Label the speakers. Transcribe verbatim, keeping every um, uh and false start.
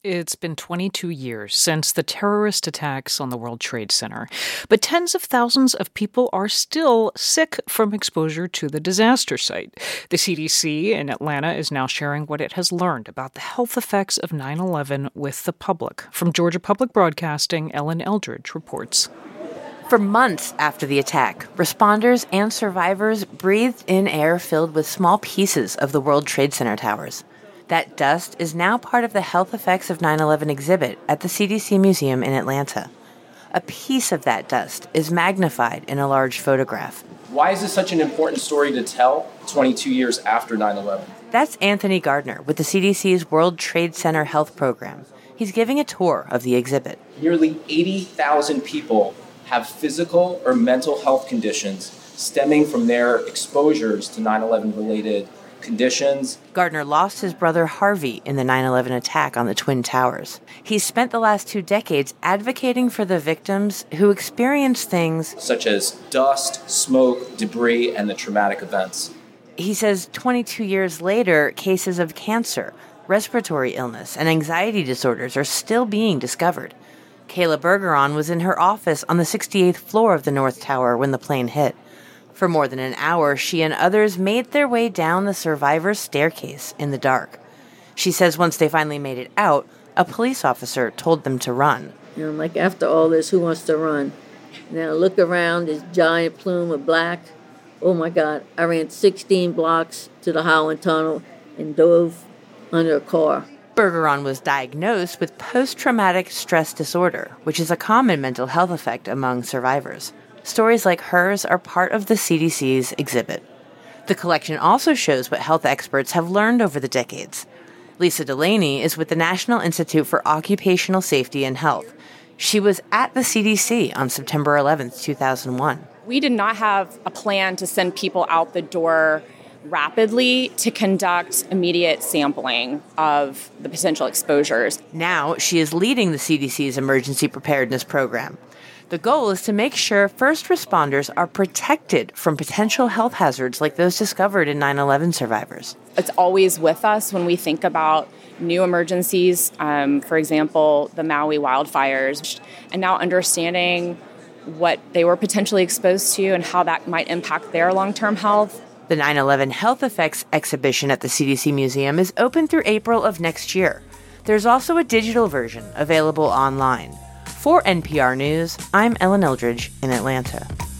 Speaker 1: It's been twenty-two years since the terrorist attacks on the World Trade Center, but tens of thousands of people are still sick from exposure to the disaster site. The C D C in Atlanta is now sharing what it has learned about the health effects of nine eleven with the public. From Georgia Public Broadcasting, Ellen Eldridge reports.
Speaker 2: For months after the attack, responders and survivors breathed in air filled with small pieces of the World Trade Center towers. That dust is now part of the Health Effects of nine eleven exhibit at the C D C Museum in Atlanta. A piece of that dust is magnified in a large photograph.
Speaker 3: Why is this such an important story to tell twenty-two years after nine eleven?
Speaker 2: That's Anthony Gardner with the C D C's World Trade Center Health Program. He's giving a tour of the exhibit.
Speaker 3: Nearly eighty thousand people have physical or mental health conditions stemming from their exposures to nine eleven related conditions.
Speaker 2: Gardner lost his brother Harvey in the nine eleven attack on the Twin Towers. He's spent the last two decades advocating for the victims who experienced things
Speaker 3: such as dust, smoke, debris, and the traumatic events.
Speaker 2: He says twenty-two years later, cases of cancer, respiratory illness, and anxiety disorders are still being discovered. Kayla Bergeron was in her office on the sixty-eighth floor of the North Tower when the plane hit. For more than an hour, she and others made their way down the survivor's staircase in the dark. She says once they finally made it out, a police officer told them to run.
Speaker 4: You know, like after all this, who wants to run? Now look around, this giant plume of black. Oh my God, I ran sixteen blocks to the Howland Tunnel and dove under a car.
Speaker 2: Bergeron was diagnosed with post-traumatic stress disorder, which is a common mental health effect among survivors. Stories like hers are part of the C D C's exhibit. The collection also shows what health experts have learned over the decades. Lisa Delaney is with the National Institute for Occupational Safety and Health. She was at the C D C on September eleventh, two thousand one.
Speaker 5: We did not have a plan to send people out the door rapidly to conduct immediate sampling of the potential exposures.
Speaker 2: Now she is leading the C D C's emergency preparedness program. The goal is to make sure first responders are protected from potential health hazards like those discovered in nine eleven survivors.
Speaker 5: It's always with us when we think about new emergencies, um, for example, the Maui wildfires, and now understanding what they were potentially exposed to and how that might impact their long-term health.
Speaker 2: The nine eleven Health Effects exhibition at the C D C Museum is open through April of next year. There's also a digital version available online. For N P R News, I'm Ellen Eldridge in Atlanta.